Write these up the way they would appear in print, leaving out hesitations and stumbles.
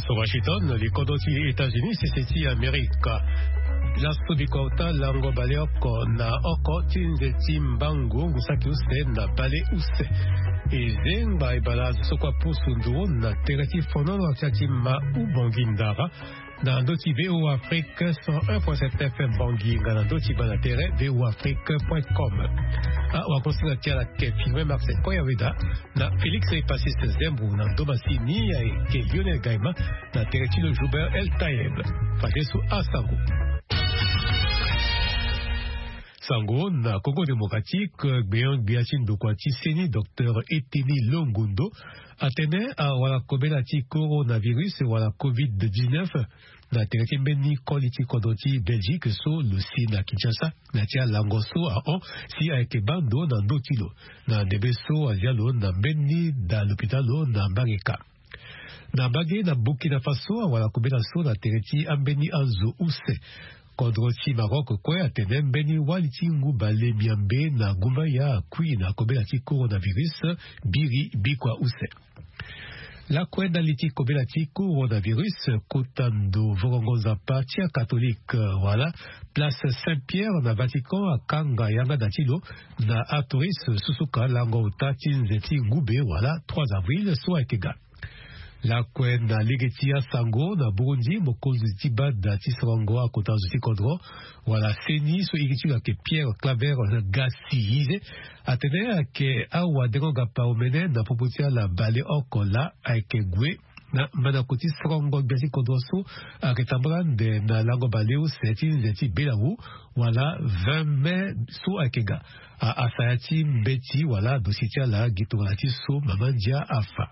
sur Washington, les condotili États-Unis, c'est Amérique. L'asso di Kota, Lango Baleoko, na Oko, Tinze Timbango, Musaki Use, na Bale Use. Et Zenba et Balaz, Sokwa Pusundu, na Tereti Fono, Chatima ou Bangindara, na Doti VO Afrique 101.7 FM Banginga, na Doti Banatere, voafrique.com. Ah, on va continuer à la filmer Marcel Koyaveda, na Félix Repassis Zembou, na Domasini, et Lionel Gaima, na Tereti le Joubert El Taïeb. Fagé sous Asango. Sango na Congo démocratique, Béang Biachin Dokwati Seni, docteur Eteni Longundo, atteint à wala Kobelati coronavirus wala COVID-19, na Tereti Beni Koliti Kodoti Belgique, so le si na Kinshasa, na tia Langoso a on, si a eke bando na Ndotilo, na Debeso a Zialo, na Beni da l'hôpitalo na Bareka. Na Bagé na Burkina Faso, wala Kobelaso na Tereti Ambeni Anzo Use. Kodroti Maroc kwe atene mbeni waliti ngubale miambe na gumba ya kui na kobelati coronavirus biri bikwa use. La kwe daliti kobelati coronavirus kotando vorongoza patia catholique wala place Saint-Pierre na Vatican a Kanga yanga datilo na atoris susuka lango tatinzeti ngube wala 3 avril so ekega. La Kwen na Legetia Sango na Burundi mokozi tiba da Tisrango a kotazo tikodro wala Seni so iritu ke Pierre Claver Gassi atene ke awa deronga pa omene na propotia la bale okola ake gwe na manakoti Srango biasi kodroso a ketambrande na lango baleo setin zeti belawu wala 20 mai so akega a asayati mbeti wala dositia la gitorati so mamandia afa.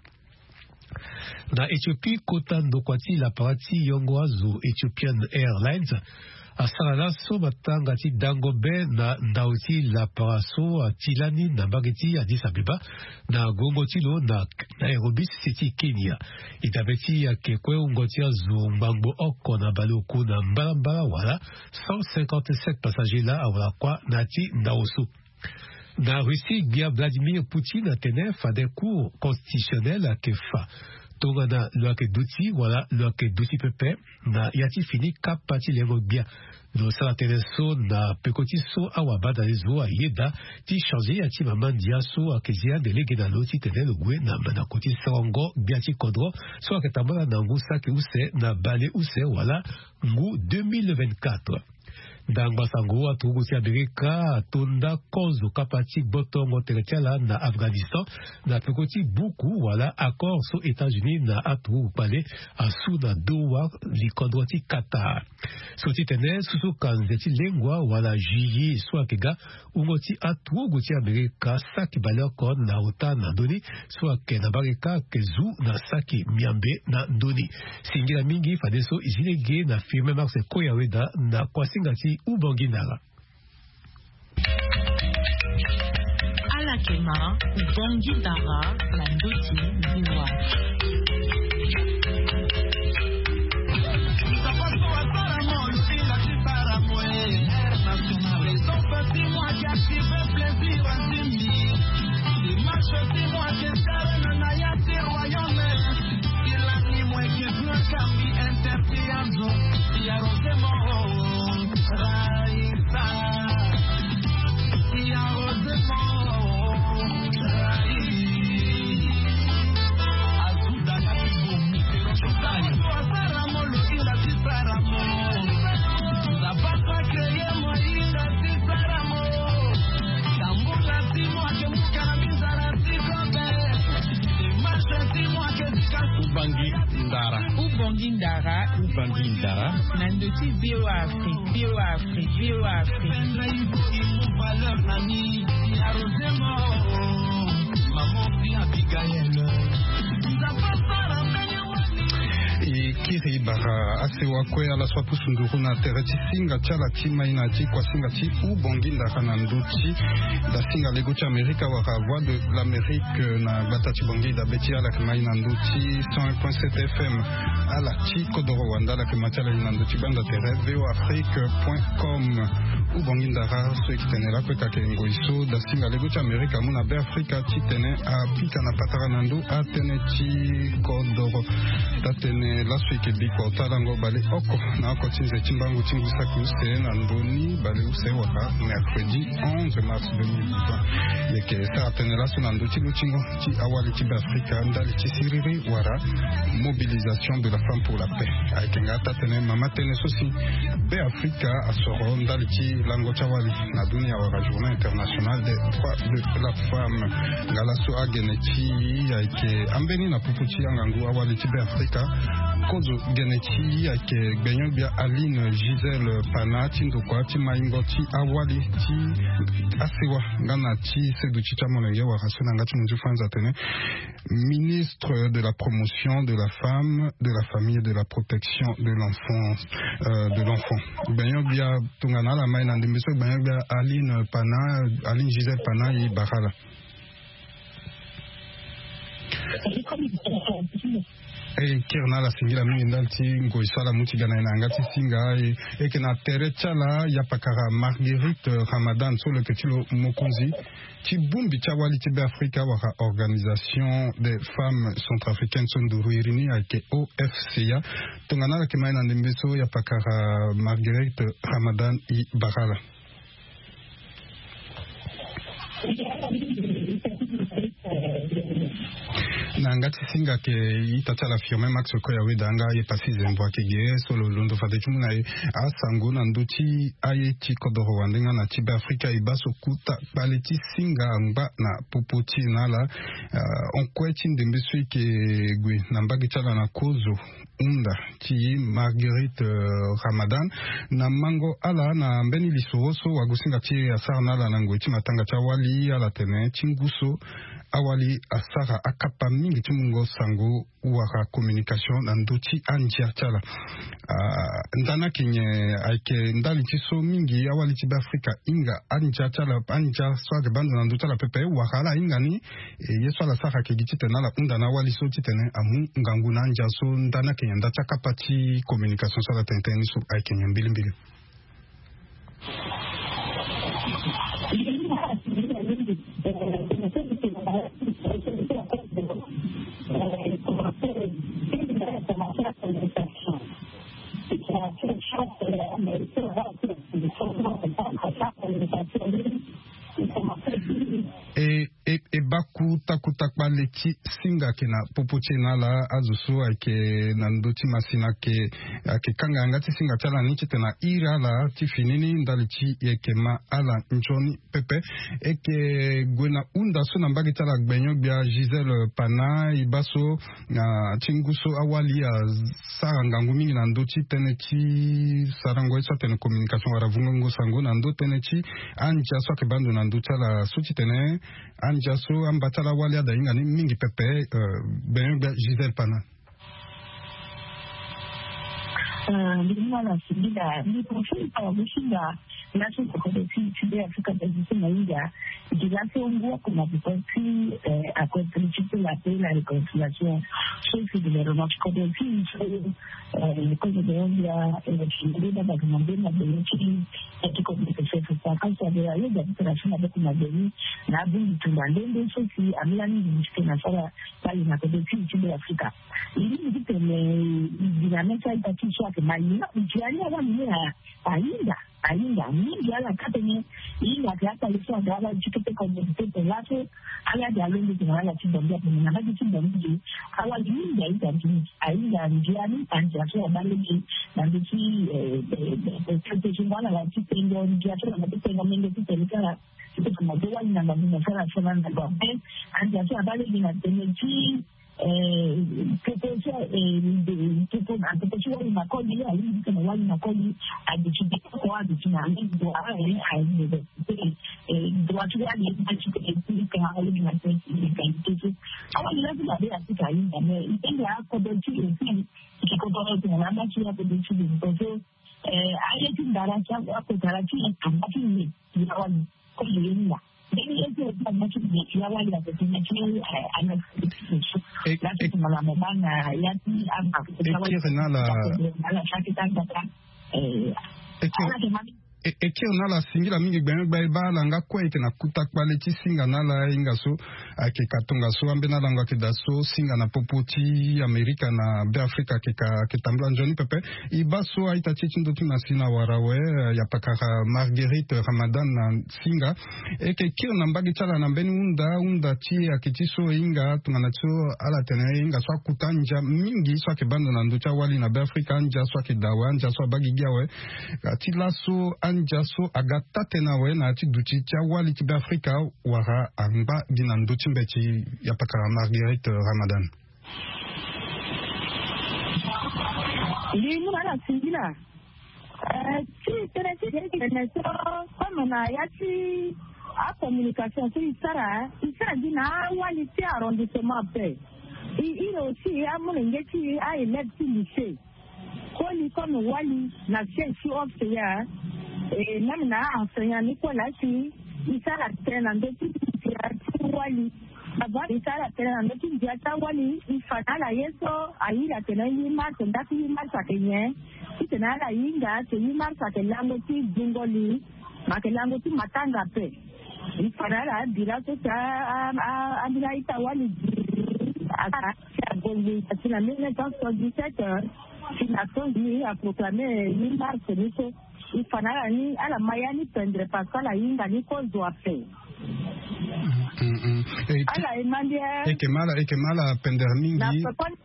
Na Éthiopie, Kotando Kwati la parati Yongoazo Ethiopian Airlines a Saralaso Matangati Dangobe na Ndauti la paraso a Tilani na Bageti a Addis Abeba na Gongotilo na Nairobi City Kenya. Itabeti ya Kekwe Ungotia Zumbango Oko na Baloku na Mbalambala wala 157 passagers là à kwa Nati Ndaosu. Na Russie, Guia Vladimir Poutine a tenu des cours constitutionnels à Kefa. Tongana loake douti, voilà loake douti pepe, na yati fini kapati lengo bien. No salateneso na pekotiso awaba da lezo a yeda, ti changer yati mamandia so a kezia de legedalo ti tenel gwe na manakoti sarango biati kodro, so a ketamana na ngusa ke use na bale use voilà ngu 2024. Dans Basango, à Tougouti Amerika, Tonda, Konzo, Kapati, Botongo, Teretela, na Afghanistan, na Pekoti, beaucoup, voilà, accord sur États-Unis, na Atou, Palais, à Souda, Doha, Likodwati, Qatar. Soti Tene, Susu Kanzeti, Lengua, voilà, Juillet, Swakega, Ungoti, Atou, Gouti Amerika, Saki Balakon, na Ota, na Doni, Swake, na Bareka, Kezu, na Saki, Miambe, na Doni. Singila Mingi, Fadeso, Izinege, na firme Marse Koyaweda, na Kwasingati, ou Banguindara. Alakema ou Banguindara, la Ndoti Ziwa. Ubangindara, Nandoti VOA Afrique. Et Kiri Bara asewa kwe ala swapu sunduru na tereti singa chala chima ina chi kwa singa chi u bonginda kana nduchi da singa lego cha Amerika waka voix de l'Amérique na batati bonginda beti ala kama ina nduchi 101.7 FM ala chi kodoro wanda la kama chala ina nduchi banda tere voafrique.com u bonginda ra so ekitenela kwe kake ngoiso da singa lego cha Amerika muna be Afrika chi tene a pika na patara nandu a tene chi kodoro tatene la suike biko talango bale oko na oko tinze chimbangu chingu saku se na ndoni bale use waka mercredi 11 mars 2020 yeke sa tene la su nandu chilu chingo chi awali chi Afrika ndali chi siriri wara mobilisation de la femme pour la paix aikenga tatene mama tene sosi be Afrika asoro ndali chi lango chawali na dunia waka journée internationale des droits de la femme ngala su agene chi aike ambeni na pupuchi angangu awali chi be Afrika kozo genechi yake gbenyo bia Aline Giselle Pana tindukwa ti maingo ti awali ti asewa ngana ti sedu chi chamonenge wa rasona ngati munju fanza tene ministre de la promotion de la femme, de la famille et de la protection de l'enfant gbenyo bia tungana la maina ndimbiso gbenyo bia Aline Giselle Pana yi bakala kirna la singira mingi ndalti ngoisala mutigana ina ngati singa eke na tere chala ya pakara Marguerite Ramadan so le ketilo mokunzi ti bumbi chawali ti be Afrika waka organisation des femmes centrafricaines sonduru irini ake OFCA tongana la kemaina ndembeso ya pakara Marguerite Ramadan I Barala na ngati singa ke itata la firme Max Koya wedanga ye pasi zembo akege solo londo fadetu na asango na nduti ayeti kodoro wandenga na tiba Afrika ibaso kuta baleti singa ngba na popoti na la on kweti ndembesu ke gwe na mbagi chala na kozo unda ti Marguerite Ramadan na mango ala na mbeni lisoroso wagusinga ti asar na la nango ti matanga chawali ala tene chinguso awali asara akapa mingi timungo sango waka communication na nduti anjia chala ndana kinye aike ndali tiso mingi awali tiba Afrika inga anjia chala anjia swage bandu na nduta la pepe wakala inga ni yeso la saka kegiti tena la undana awali so titene amu ngangu na anjia so ndana kinye ndacha kapati communication sala tenteni so aike nye mbili baku takutakpa leti singa ke na popoche na la azusu ake na ndoti masina ke kanga ngati singa chala ni tena ira la ti finini ndalichi eke ma ala njoni pepe eke gwena unda so na mbagi chala gbenyo bia Giselle Pana ibaso na chinguso awali ya sarangangu mingi na ndoti tene chi sarango eso tene communication wara vungo sango na ndo tene chi anja so ke bandu na ndo chala suti tene anja so ambatala walia da inga ni mingi pepe benga Giselle Pana Lingala sibida ni profili pa wabushinda nacho kukodesi chide Afrika bezisi na India jilase ungua kuna vipoti akwe principe la paix la réconciliation sauf que le remarque kodesi because de India chindida ba kumambena belichi etiko bikese fa kansa de la yoga international de kumabeni na bungi tumbandende soki amilani ndishike na sala pale na kodesi chide Afrika ili nditeme dinamika itatisha kemali ujiani aba mimi ainda mingi ala katene inga hata liswa dala jikete kwa mtoto wake ala jalongo tunala chimbia na baadhi chimbia awali mingi ainda njiani anjaso baliji na ndichi protection wala la chipengo njiacho na chipengo mingi chipenga kama dola na mambo sana na babe anjaso baliji na teneji Tupo wali makodi ya hii kama wali makodi adichidika kwa adichinaani doa haiwezi doa tu wali adichidika hali na sisi awali lazima bia sika hii na ile hapo dochi qui comporte la machine à produire des projets. Ayati darasa hapo taratibu ambapo ni awali kwa hiyo ndio hiyo machine ya awali ya kutumia ana lakini kama mabana yati ama la shati tanga eke onala singira mingi gbe ba langa kwa ite na kuta kwale ti singa nala ingaso ake katonga so ambe nala ngwa kedaso singa na popoti Amerika na be Afrika ke tambla njoni pepe ibaso aita chichindo tina sina warawe ya pakara Marguerite Ramadan na singa eke kio na mbagi chala na mbeni unda ti akitiso inga tunganatso ala tene inga so kutanja mingi so ke bando na nducha wali na be Afrika nja so ke dawa nja so bagi giawe ati laso anjaso agata tena we na ati duchi tia wali ti Afrika wara amba dina nduchi mbeti ya pakara Marguerite Ramadan. Li mwana singina. Ti tena ti tena so kama na yati a communication ti isara dina wali ti arrondissement pe. Ilo si amune ngeti a elect lycée. Koli comme wali na chef of ya même na enseignant Nicolas si isara tena ndeti wali aba isara tena ndeti diata wali ifanala yeso aira tena yima ndati yima sakenye tena la yinga yima sakelango ti jungoli makelango ti matanga pe ifanala dira to ta amira ita wali aka bongo tena 1917 Nations Unies a proclamé le mars nico il fanala ni ala mayani prendre pascal la inga ni ko doit faire ala emandia ekemala pendermingi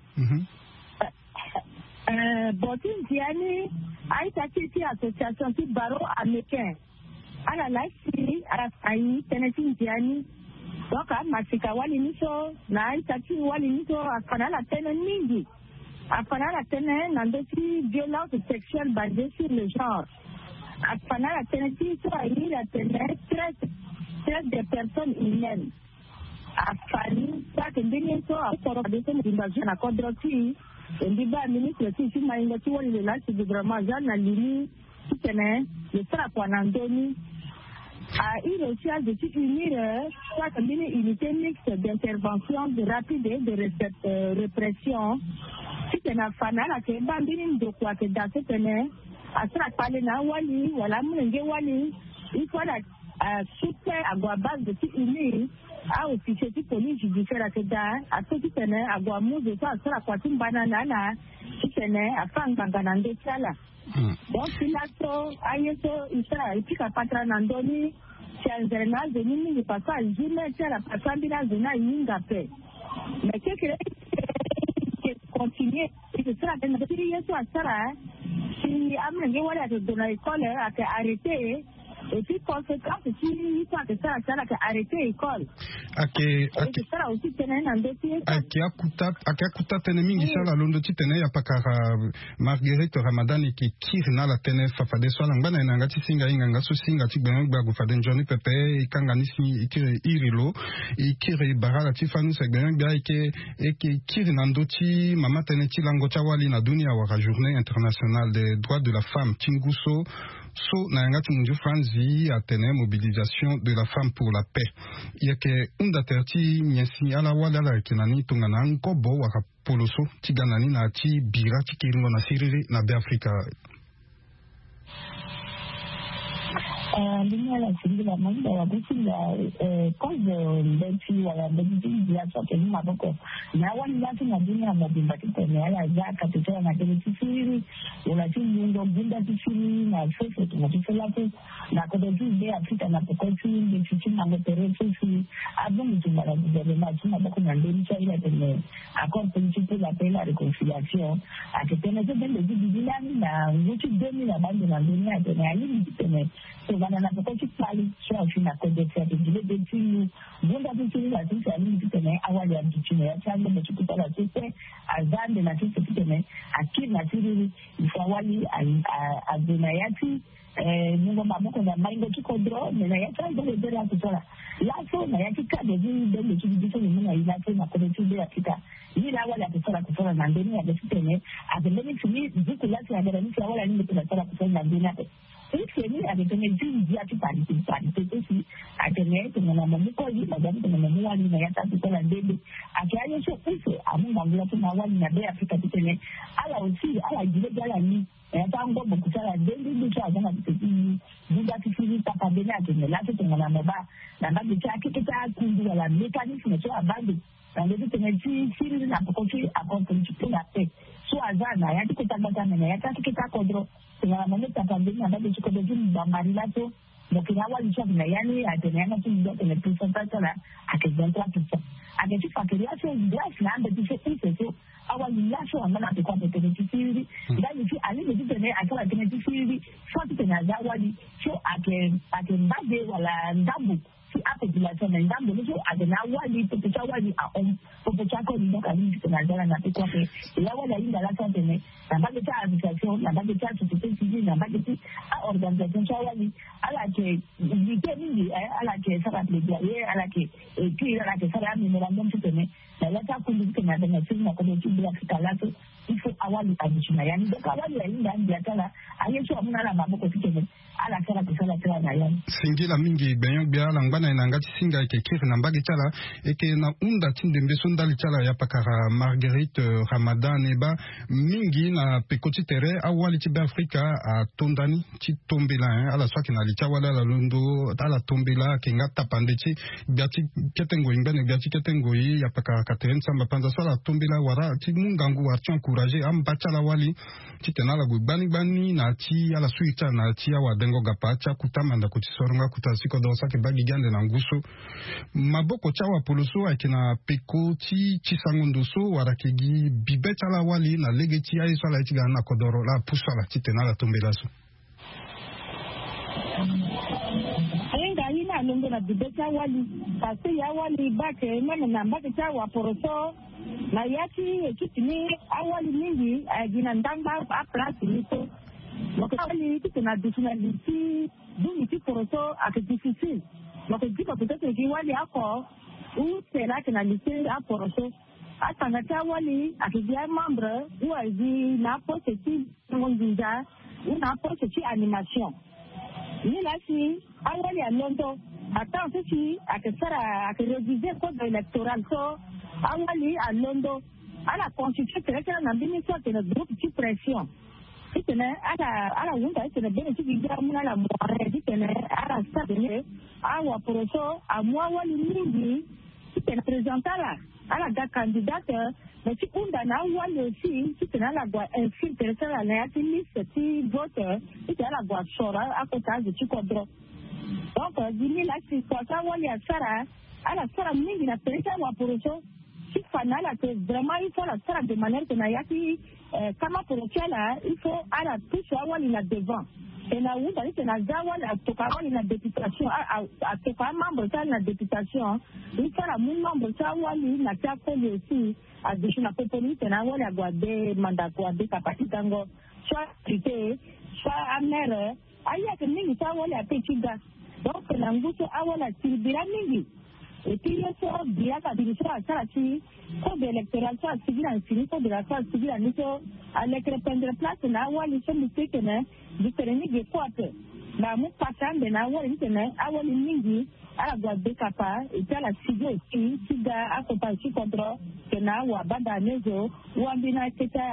botin diani aita ti association ti baro américain ala la si ala ai tenetin diani donc masika wali niso na aita ti wali niso afanala tena mingi Afana la tene nandoti violence sexuelle basée sur le genre. Afana la tene ti so ayi la tene traite des personnes humaines. Afani sa kendini so akoro de so invasion na kodroti ndiba ministre ti mainga ti wali la ci gouvernement na lini tene le sera kwa nandoni a eu aussi à unir soit comme une unité mixte d'intervention de rapide et de répression. Si tu n'as pas la bambine de quoi que dans cette année, à ce parler na wali, voilà, m'engue wali, il faut la souper à base de unir à officier de police judiciaire à Seda, à ce qui tenait à Guamou de ça, à ce la quatrième banana, qui tenait à Fanganganande Sala. Donc, il a so, ayeso, il sera, et puis qu'à Patranandoni, c'est un zénal de Nini, il passe à Jimé, c'est la Patrambina Zena Yingapé. Mais qu'est-ce que continuer, et ce sera de notre yeso à Sara, si amené voilà de l'école à arrêter. Et puis, conséquence, si il faut que ça a arrêté l'école. Et que ça aussi tenait un dossier. Akuta tene mingi sala londo ti tene ya pakara Marguerite Ramadan ki kirna la tene fafade so langba na ngati singa inga so singa ti gben gba go fade njoni pepe ikanga nisi ikire irilo ikire barala ti fanu se gben gba eke kirna ndoti mama tene ti lango chawali na dunia wa journée internationale des droits de la femme tinguso so na ngati munju franzi atene mobilisation de la femme pour la paix yake unda terti nyesi ala wala la kinani tungana nkobo waka poloso tiganani na ti bira ti kiringo na siriri na be Afrika dunia la singila manda wa kusinga cause beti wala beti ya sote ni maboko na wani watu na dunia mabimba kitene ala zaka tutoa na kile kisiri wala timundo bunda kisiri na sote tunatisela tu na kodoju be Afrika na pokoti ni chichi na moterefu si abongo tumara gouvernement tuna boko na ndeni cha ila tene accord politique la paix la réconciliation akitene je bende zidilani na ngutu 2000 na bando na dunia tene ali tene so banana pokoti pali sio fina kode ya dile betinu bunda bitini la tisi ali tene awali ya bitini ya chango mechukuta la tisi azande na tisi tene akili na tiri ifawali azunayati mungo maboko na maingo kikodro na yata ndio ndio kutola laso na yakika de ndio ndio bitini muna ilato na kode ya kita ni la wala kusala na ndeni ya besitene ademeni fini ziku lati ya ndeni ya wala ni kusala na ndeni Ini ada kena dia tu tadi itu sih akhirnya dengan nama muka ini badan dengan nama muka ini ya tapi kalau dulu akhirnya itu amu manggil tu nawal ni ada Afrika tu ni ala usi ala juga jalan ni ya tahu kau buku salah dulu tu ada nak tu juga tu sini tak ada ni akhirnya lalu dengan nama ba dan bagi kita kunci dalam mekanisme tu abadi dan itu dengan siri nak kau tu apa pun tu nak so azana ya kita baca ni ya tapi kita kodro dengan mana tapanding ada di cukup dulu bamari lah tu mungkin awal macam ni yani ada yang macam tu dengan presentasi lah akan bentuk tu ada tu fakirnya so jelas lah ada tu itu awal lah so mana tu kau betul sendiri dan itu ali betul ni asal dengan sendiri suatu tenaga wali so akan bagi wala dambu si apa jelasan dan dambu tu ada nawali pecah wali pecah kau ni kan ini tenaga lah nanti kau ya wala ini dalam sana ni nampak kita administrasi nampak kita sesuatu sini nampak kita organisasi wali ala ke ini ala ke sarat legal ala ke sarat memorandum tu ni dalam tak kunjung kena dengan semua komisi belah skala tu itu awal additional yang awal lain dan biasalah ayo so menala mampu kita ala kala kusala na yan singila mingi benyo bia langbana inangati singa ke kir namba gichala eke na unda tindembe sundali chala ya pakara Marguerite Ramadan eba mingi na pekoti tere awali ti Afrika a tondani ti tombela ala swaki na lichawala la londo ala tombela ke ngata pandeti biati ketengo ingane biati ketengo yi ya pakara kateren samba panza sala tombela wara ti mungangu wa ti encourager am bachala wali ti tenala go bani na ti ala suita na ti awa dengo gapacha kutamanda kutisoronga kutasiko dosa ke bagi gande na nguso maboko chawa poloso akina peko ti chisangondoso warakegi bibetala wali na legeti ai sala ti gana kodoro la pusala ti tenala tombelaso Ainda ina nungu na bibeta wali kasi ya wali bake mwana na mbake chawa poloso na yaki ekitini awali mingi agina ndamba a place nito wakati kitu na nationality duni ti poroso ake difficile wakati peut-être ki wali ako ou c'est la nationalité a poroso atangata wali ake dia membre ou azi na poste ti ngonjinja ou na poste ti animation ni la si awali a londo ata si ake sara ake réviser code électoral so awali a londo ala constituer quelqu'un na bini so que le groupe ti pression itene ala wunda itene bene tiki jamuna la mware itene ala sabene awa poroso amwa wali mingi itene presentala ala da candidate mais ti unda na wali aussi itene ala gwa infiltrer sala na yati liste ti vote itene ala gwa sora akota ti kodro donc dini la si kwa wali asara ala sara mingi na presa wa poroso si fanala que vraiment il faut la faire de manière que na yati kama porochela il faut ala touche awali na devant et na wunda ite na zawali atoka awali na députation atoka membre ta na députation il faut la mun membre ta awali na ta koli aussi addition na popoli te na awali agwade mandat kwa de kapasite ngo soit trité soit amere aya ke mingi ta awali apechiga donc na nguso awali tilbira mingi et puis il faut bien que les gens ça ci code électoral ça civil en civil code de la ça civil en nico à l'écrépendre place na wali so mistake na différent de quoi na mu patande na wali tene awali mingi ala gwa de kapa et la civil ci siga akopa ci contrôle que na wa banda nezo wambina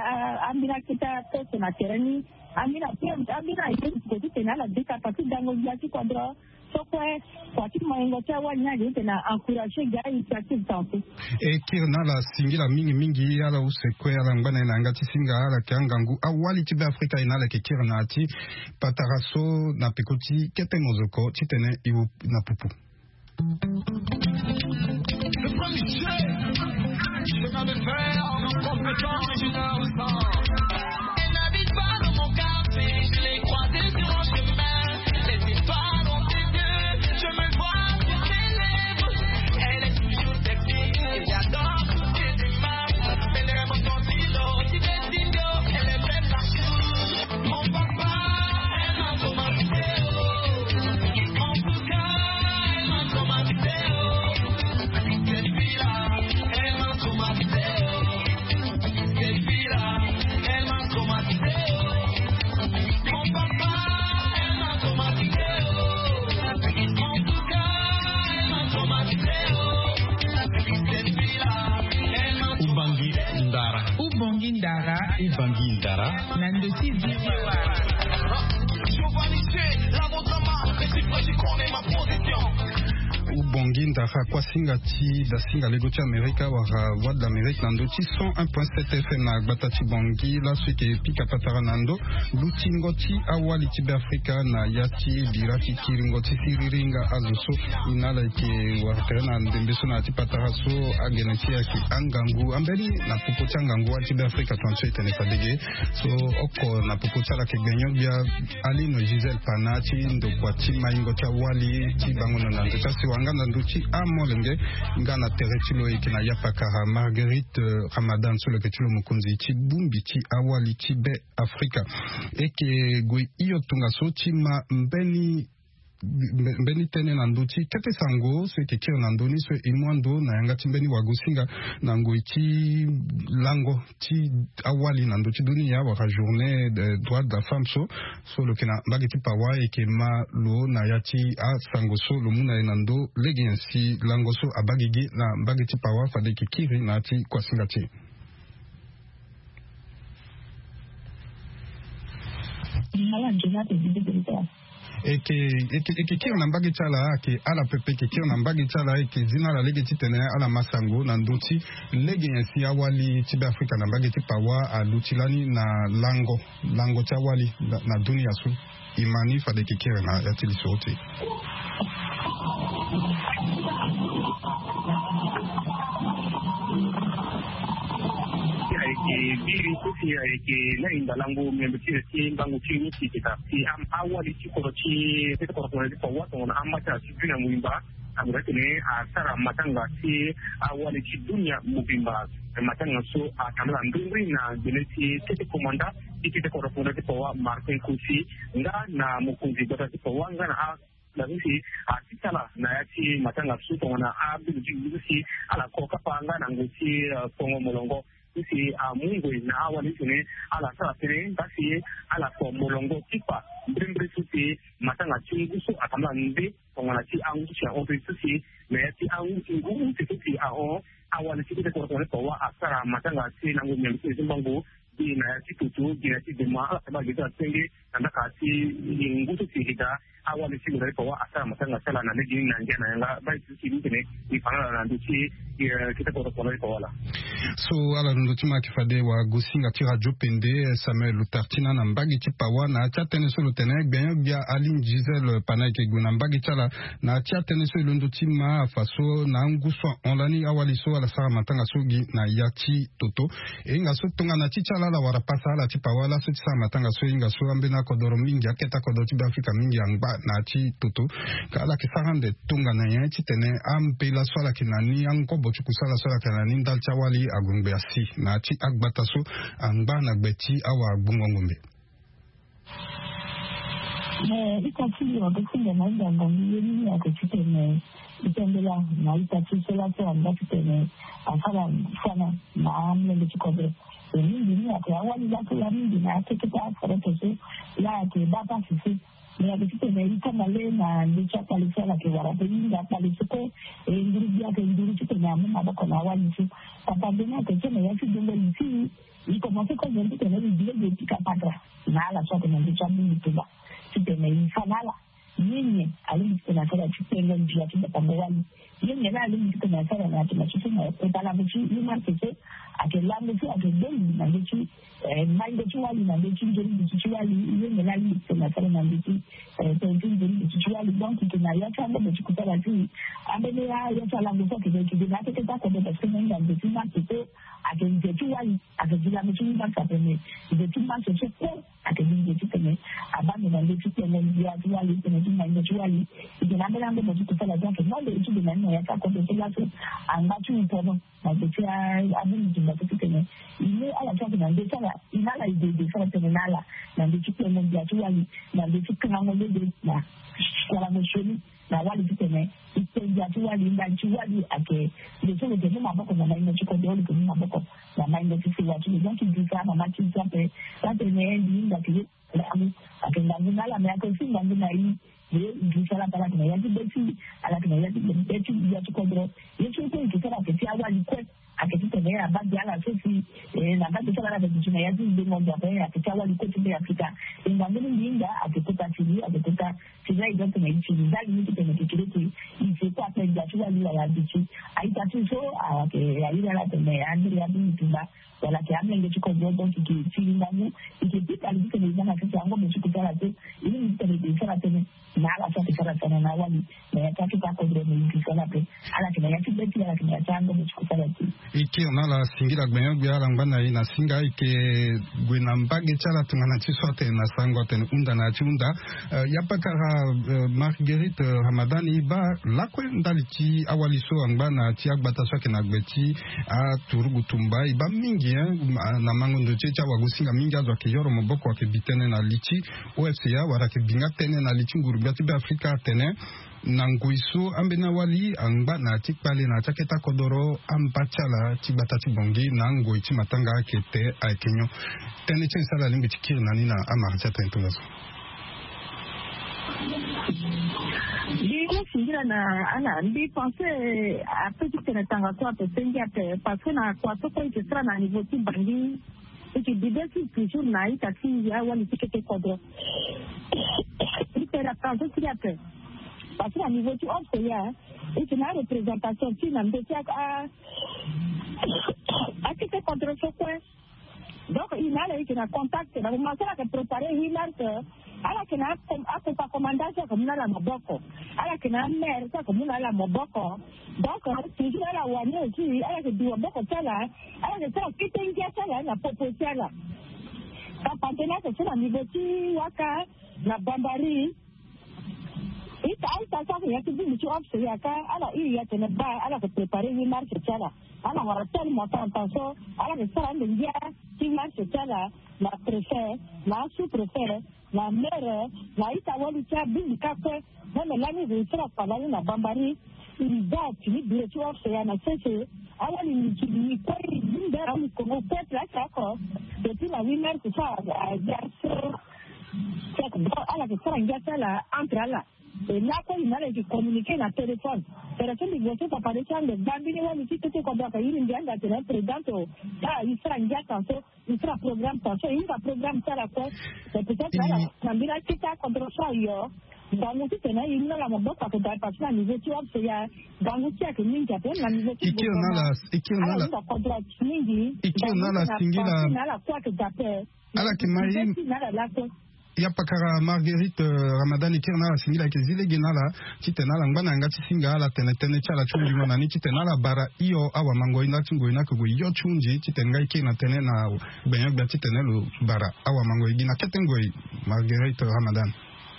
kita poste na tereni amina ile ko tena la de kapa ci dango ya ci contrôle sokwe kwa ti mayengo cha wanya je tena encourager ga initiative tanto e kirna la singila mingi ala usekwe ala ngana na ngati singa ala kangangu awali ti Afrika inala ke kirna ti pataraso na pekoti ketemozoko ti tene iwu na pupu Ubangindara Nandoti Viviwa Ubangindara kwa singati da singa legoti Amerika wara voix d'Amérique nandoti 101.7 FM na Batati Bongi la suite pika patara nando lutingoti awali tibe Afrika na yati diraki kiringoti siriringa azuso inala ke wartena ndembeso na tipatara so ageneti yaki angangu ambeli na pupoti angangu tibe Afrika tonso itene sadege so oko na pupoti la ke genyo bia Aline Giselle Panati ndo kwa tima ingoti awali tibangono nando tasi wanganda nduchi amolenge ngana teretilo ikina yapakara Marguerite Ramadan solo ketilo mukunzi chibumbi chi awali chibe Afrika eke gwe iyo tunga so chima mbeni tene nanduchi kete sango so eke kio nandoni so imwando na yanga chimbeni wagusinga nango ichi lango chi awali nanduchi dunia waka journée de droit de la femme so lo kena mbagiti pawa eke ma lo na yati a sango so lo muna nando legensi lango so abagigi na mbagiti pawa fadeki kiri na ati kwa singa chi eke kio na mbagi chala ake ala pepe ke kio na mbagi chala eke zina la lege titene ala masango na ndoti lege yensi awali tibe Afrika na mbagi tipawa alutilani na lango chawali na dunia su imani fade ke kio na yatili sote biri kusi ke na indalangu membeti ke bangu chini kita si am awali chikorochi tekorochi kwa watu na amata sipina muimba amratene asara matanga si awali chidunya mubimba matanga so akamla nduri na geneti tete komanda ikite korofuna kwa Martin Kusi nga na mukunzi bata kwa nga na la visi asitala na yati matanga so kwa abu jisi ala koka panga na ngusi kongo molongo isi mungu na awali tune ala sara tere basi ala ko molongo tipa brimbre suti matanga chunguso akamla mbe kongana ti angu cha ope suti na yati angu ngu suti awali tikite kwa asara matanga ti nangu nyamsi zimbangu di na yati tutu di yati dema sababu gita tenge nanda kasi nguso tikita awali tikite kwa asara matanga sala na legi na ngena yanga bai suti ne ni pana na nduchi kita kwa la so ala ndotima kifade wa gusinga tira jopende Samuel Lutartina na mbagi tipawa na chatene so lutene bia Aline Giselle Panake guna mbagi chala na chatene so londotima faso na nguswa onlani awali so ala sara matanga sogi na yati toto inga so tonga na chichala la warapasa ala tipawa la so sara matanga so inga so ambena kodoro mingi aketa kodoro tiba Afrika mingi angba na chi toto kala kisarande tonga na yanti tene ampela so ala kinani anko bochukusala so ala kinani ndal chawali agungbe asi na chi agbataso angba na gbeti awa gbungongombe ikatili wakusinga na ndanga yeni ya kuchitene itendela na itachisola kwa amba chitene afala sana na amle chikobe ni ya awali zako ya mingi na teketa fotoso la ke baba sisi ni akitene kama le na ndicha palisala ke warabinga palisoko ngurubia ke nguru chitene amma bako na awali tu papandena ke chene ya chidungo nti iko mafiko ndio tena vile tikapata na ala sote na ndicha mingi tuba chitene infanala yenye alimtena sala chitene ndia tupambawali yenye na alimtena sala na tunachotuna pala mchi yuma kete akelango tu akebeli na ndichi mind tu wali na ndichi ndio ndichi wali yenye na alimtena sala na ndichi ndio ndichi wali donc tuna yacha ndo chikutala tu ambele ya sala ndo sote kile na tete kwa ndo sema ndio ndichi na kete akenje tu wali akejila mchi yuma kapene ndio tu manche chepo akenje tu kene abani na ndichi kene ndio tu wali kene tu mind tu wali ikinambela ndo chikutala donc ndio tu na ya kwa ndo tu anga tu ipono na ndichi abini tunatukene ile ala chako na ndio sana inala ide sana tenala na ndio kipemo ndio tu wali na ndio kama ngode na kwa mshoni na wali tukene itenja tu wali ndio wali ake ndio sio ndio maboko na ndio chiko ndio ndio maboko na ndio sisi watu ndio kidika na machi zape zape ne ndio ndio alamu akenda ngala na yako si ndio na hii ndio sala pala na yaji beti ala kuna yaji beti ya chiko ndio yecho kwa kisara ketia wali kwa akitutene ya bagi ala sisi na bagi sala na bijina ya zindi ngombe ya kitawa likoti ya Afrika ingambeni ndinga akikuta chini akikuta chini ndio tunaishi ndani mtu tunakikiriki hivi kwa penja tu wali ya bichi aitatuzo ya ile la tena ya ndiri ya bitumba wala kiamle ndio chiko ndogo kikitili ndani ikipita alivyo ni zana sisi yango mchukutana tu ili mtendekeza tena na ala sasa kama sana na wali na tatu kwa ndio mkisala pe ala kina ya tibeti ala kina chango mchukutana tu iki onala singira gbenyo biala ngana ina singa ike gwenambage chala tungana chisote na sango ten unda na chunda yapakara Marguerite Ramadani ba lakwe ndalichi awaliso angana ti agbataswa kenagbeti a turugutumba iba mingi na mangondo checha wagusinga mingi azwa ke yoro moboko wa ke bitene na lichi OFCA wara ke binga tene na lichi ngurubati be Afrika tene nanguiso ambena wali angba na tikpale na chaketa kodoro ambachala tibatati bongi nango ichi matanga kete aikenyo tene chensala lingi tikiri nani na amarcha tentungazo Ligo singira na ana ndi pense après tu tena tanga kwa pesengia pe parce na kwa soko ikisra na niveau ti bangi ikibidesi toujours na itati ya wali tikete kodro ipera pense ti ape parce na niveau ti offre ya ikina représentation ti na mbeti a tikete kodro soko donc il a ikina contact na commencer à préparer hilar ala kina apa komandasi komuna la maboko ala kina mer sa komuna la maboko donc toujours ala wane ki ala ke diwa boko tala ala ke sa kitengia tala na popotala ka pantena ke sina niboti waka na bambari ita sa ya tibi ni ofse ya ka ala ya tena ba ala ke prepare ni marche tala ala wara tel montant so ala ke sa ndia ti marche tala la préfet la sous-préfet la mère la itawali cha bibi kafe na lani zisira pala na bambari ilidati ni bile tu ofse na sese awali ni kwa ndara ni ko petra chako depuis la winner que ça garçon c'est ala que ça ngata la entre là et là quand il allait communiquer na téléphone ni vote pa pale chande bambini wani kitete kwa baka ili ndianga tena presidente il sera ngata so il sera programme parce il va programme ça la quoi c'est peut-être là na bila kita contre ça yo bangu tena ina la maboko kwa parce na niveau tu obse ya bangu tia ke mingi ape na niveau tu ikio na contrat mingi singila na la kwa ke dape ala ke mai na la yapakara Marguerite Ramadani kirna singila ke zile genala titenala ngana ngati singa ala tene chala chunji mona ni titenala bara iyo awa mango ina tungo ina ko yo chunji titenga ikina tene na benyo gba titenelo bara awa mango igina ketengoi Marguerite Ramadani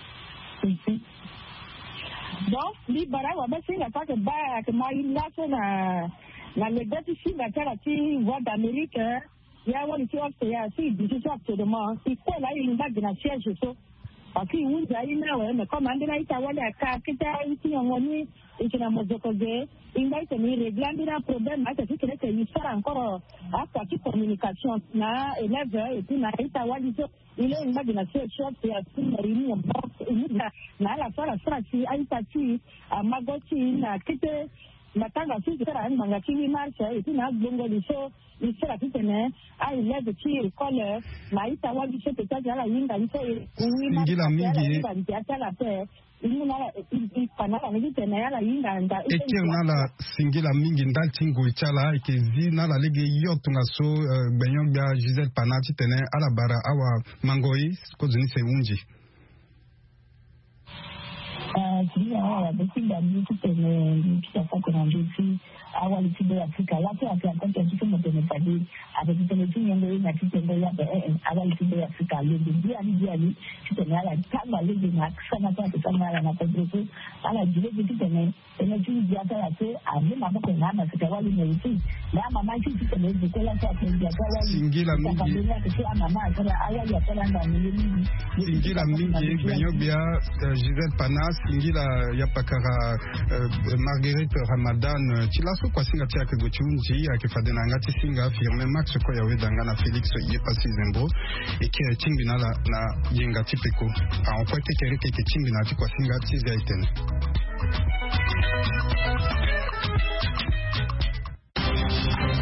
donc li bara wa basinga pa ke ba ke mai laso na legati singa chala ti voix d'Amérique ya wani ci ofse ya si bisi ci ofse de ma si ko la yin ba gina siège so aki wunja ina we me comme andina ita wala ka kita iti ngoni ikina mozoko ge inga ite ni reglandi problème ata ci kene ke ni sara encore à ci communication na élève et puis na ita wali so ile yin ba gina siège ofse ya si ni na la sara ci aita ci magoti na kite matanga si sara ni manga ci ni marche et puis na bongo di so isera tutene ai lebe chi kole maita wali chepe taja la yinga iso ngila mingi la pe inuna ipanala ni tene ya la yinga nda nala singila mingi ndal tingo ichala ikezi nala lege yotunga so benyonga Giselle Panati tene ala bara awa mangoi kozuni se unji Sinia besinda mtu tene kitaka kuna njusi awali tibe Afrika watu wakianza kusema tene avec tene tingo na kitendo ya awali tibe Afrika leo ndia ni tene ala kama leo na sana sana na kodroku ala jile tene tene tingi ya tatu ame mama kuna na wali ni na mama hizi tene zikola kwa kuja kwa singila mingi awali atala ndani singila mingi benyobia Giselle Panas singila yapakara Marguerite Ramadan chilaso kwa singa tia ke gochunji akifadena ngati singa firme max ko yawe dangana Felix yepasi zembo eke chimbina na yenga tipeko a on peut que ke chimbina kwa singa tiza itene